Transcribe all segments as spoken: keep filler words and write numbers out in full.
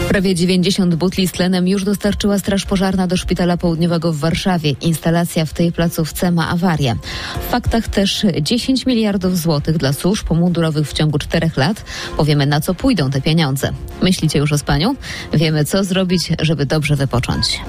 Prawie dziewięćdziesiąt butli z tlenem już dostarczyła Straż Pożarna do Szpitala Południowego w Warszawie. Instalacja w tej placówce ma awarię. W faktach też dziesięć miliardów złotych dla służb mundurowych w ciągu czterech lat. Powiemy, na co pójdą te pieniądze. Myślicie już o spaniu? Wiemy, co zrobić, żeby dobrze wypocząć.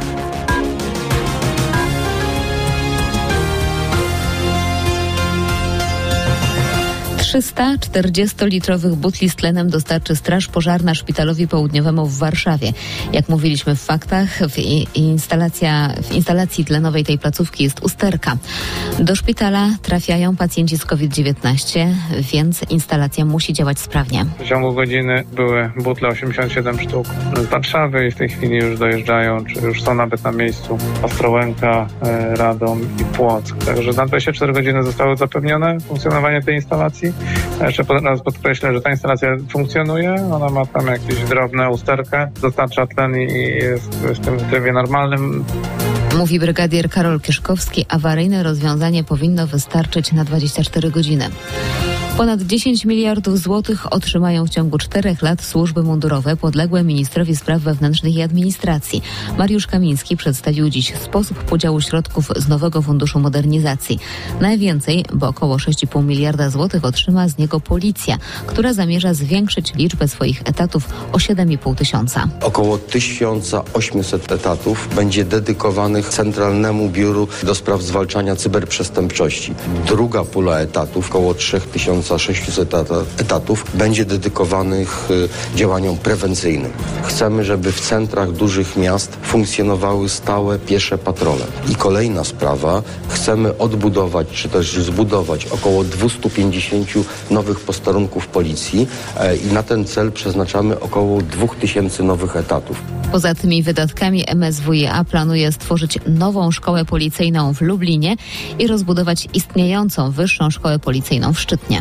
trzysta czterdziestolitrowych butli z tlenem dostarczy Straż Pożarna Szpitalowi Południowemu w Warszawie. Jak mówiliśmy w faktach, w, instalacja, w instalacji tlenowej tej placówki jest usterka. Do szpitala trafiają pacjenci z kowid dziewiętnaście, więc instalacja musi działać sprawnie. W ciągu godziny były butle osiemdziesiąt siedem sztuk z Warszawy i w tej chwili już dojeżdżają, czy już są nawet na miejscu Ostrołęka, Radom i Płock. Także na dwadzieścia cztery godziny zostało zapewnione funkcjonowanie tej instalacji. Jeszcze raz podkreślę, że ta instalacja funkcjonuje, ona ma tam jakieś drobne usterkę, dostarcza tlen i jest w tym trybie normalnym. Mówi brygadier Karol Kieszkowski, awaryjne rozwiązanie powinno wystarczyć na dwadzieścia cztery godziny. Ponad dziesięć miliardów złotych otrzymają w ciągu czterech lat służby mundurowe podległe ministrowi spraw wewnętrznych i administracji. Mariusz Kamiński przedstawił dziś sposób podziału środków z nowego Funduszu Modernizacji. Najwięcej, bo około sześć i pół miliarda złotych otrzyma z niego policja, która zamierza zwiększyć liczbę swoich etatów o siedem i pół tysiąca. Około tysiąc osiemset etatów będzie dedykowanych Centralnemu Biuru do Spraw Zwalczania Cyberprzestępczości. Druga pula etatów, około trzy tysiące sześćset etatów, będzie dedykowanych działaniom prewencyjnym. Chcemy, żeby w centrach dużych miast funkcjonowały stałe piesze patrole. I kolejna sprawa, chcemy odbudować, czy też zbudować około dwieście pięćdziesiąt nowych posterunków policji i na ten cel przeznaczamy około dwa tysiące nowych etatów. Poza tymi wydatkami M S W i A planuje stworzyć nową szkołę policyjną w Lublinie i rozbudować istniejącą wyższą szkołę policyjną w Szczytnie.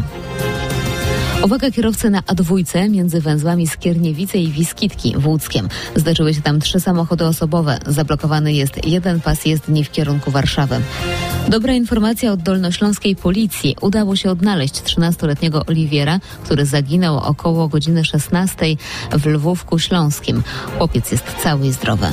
Uwaga kierowcy na A dwa między węzłami Skierniewice i Wiskitki w Łódzkiem. Zdarzyły się tam trzy samochody osobowe. Zablokowany jest jeden pas jezdni w kierunku Warszawy. Dobra informacja od dolnośląskiej policji. Udało się odnaleźć trzynastoletniego Oliwiera, który zaginął około godziny szesnastej w Lwówku Śląskim. Chłopiec jest cały i zdrowy.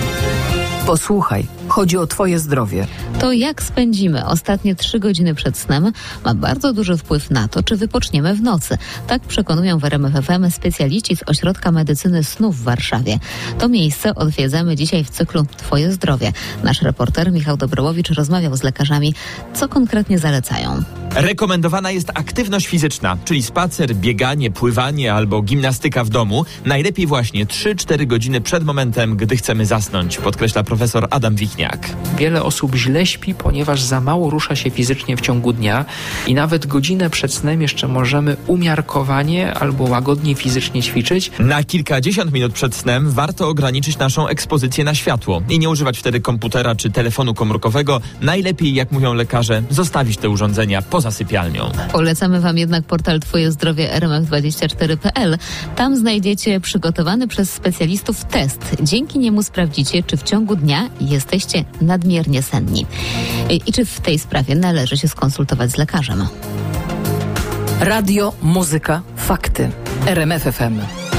Posłuchaj, chodzi o twoje zdrowie. To jak spędzimy ostatnie trzy godziny przed snem ma bardzo duży wpływ na to, czy wypoczniemy w nocy. Tak przekonują w R M F F M specjaliści z Ośrodka Medycyny Snu w Warszawie. To miejsce odwiedzamy dzisiaj w cyklu Twoje zdrowie. Nasz reporter Michał Dobrołowicz rozmawiał z lekarzami, co konkretnie zalecają. Rekomendowana jest aktywność fizyczna, czyli spacer, bieganie, pływanie albo gimnastyka w domu. Najlepiej właśnie trzy cztery godziny przed momentem, gdy chcemy zasnąć, podkreśla profesor Adam Wichniak. Wiele osób źle śpi, ponieważ za mało rusza się fizycznie w ciągu dnia i nawet godzinę przed snem jeszcze możemy umiarkowanie albo łagodnie fizycznie ćwiczyć. Na kilkadziesiąt minut przed snem warto ograniczyć naszą ekspozycję na światło i nie używać wtedy komputera czy telefonu komórkowego. Najlepiej, jak mówią lekarze, zostawić te urządzenia poza sypialnią. Polecamy Wam jednak portal Twoje zdrowie R M F dwadzieścia cztery kropka p l. Tam znajdziecie przygotowany przez specjalistów test. Dzięki niemu sprawdzicie, czy w ciągu dnia jesteście nadmiernie senni. I czy w tej sprawie należy się skonsultować z lekarzem. Radio, muzyka, fakty. R M F F M.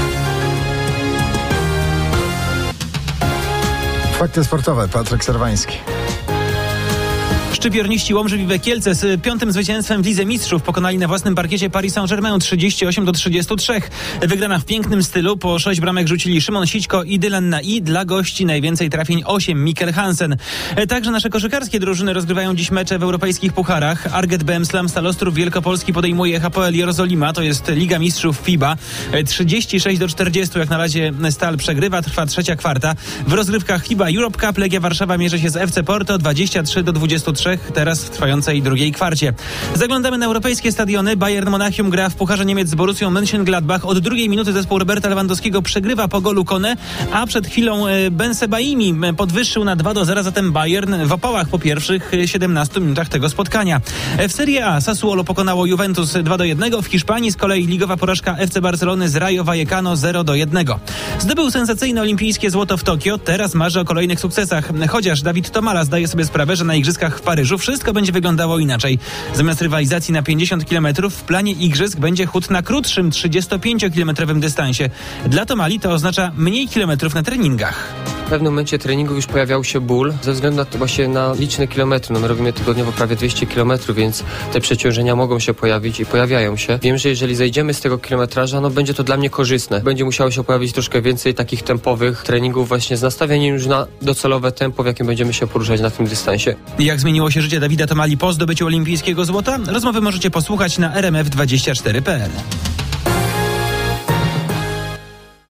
Fakty sportowe. Patryk Serwański. Szczypiorniści Łomży Kielce z piątym zwycięstwem w Lidze Mistrzów pokonali na własnym parkiecie Paris Saint-Germain trzydzieści osiem do trzydziestu trzech. Wygrana w pięknym stylu. Po sześć bramek rzucili Szymon Sićko i Dylan na i. Dla gości najwięcej trafień osiem. Mikkel Hansen. Także nasze koszykarskie drużyny rozgrywają dziś mecze w europejskich pucharach. Arget Bem Slam Stal Ostrów Wielkopolski podejmuje H P L Jerozolima. To jest Liga Mistrzów F I B A. trzydzieści sześć do czterdziestu. Jak na razie Stal przegrywa. Trwa trzecia kwarta. W rozgrywkach F I B A Europe Cup Legia Warszawa mierzy się z F C Porto dwadzieścia trzy do dwudziestu trzech. Teraz w trwającej drugiej kwarcie. Zaglądamy na europejskie stadiony. Bayern Monachium gra w Pucharze Niemiec z Borussią Mönchengladbach. Od drugiej minuty zespół Roberta Lewandowskiego przegrywa po golu Kone, a przed chwilą Ben Sebaini podwyższył na dwa do zera, zatem Bayern w opałach po pierwszych siedemnastu minutach tego spotkania. W Serie A Sassuolo pokonało Juventus dwa do jednego. W Hiszpanii z kolei ligowa porażka F C Barcelony z Rayo Vallecano zero do jednego. Zdobył sensacyjne olimpijskie złoto w Tokio. Teraz marzy o kolejnych sukcesach. Chociaż Dawid Tomala zdaje sobie sprawę, że na igrzyskach w Paryżu Paryżu wszystko będzie wyglądało inaczej. Zamiast rywalizacji na pięćdziesiąt kilometrów w planie igrzysk będzie chód na krótszym trzydziestopięciokilometrowym dystansie. Dla Tomali to oznacza mniej kilometrów na treningach. W pewnym momencie treningu już pojawiał się ból ze względu na to właśnie na liczne kilometry. No my robimy tygodniowo prawie dwieście kilometrów, więc te przeciążenia mogą się pojawić i pojawiają się. Wiem, że jeżeli zejdziemy z tego kilometraża, no będzie to dla mnie korzystne. Będzie musiało się pojawić troszkę więcej takich tempowych treningów właśnie z nastawieniem już na docelowe tempo, w jakim będziemy się poruszać na tym dystansie. Jak zmieniło się życie Dawida Tomali po zdobyciu olimpijskiego złota? Rozmowy możecie posłuchać na r m f dwadzieścia cztery kropka p l.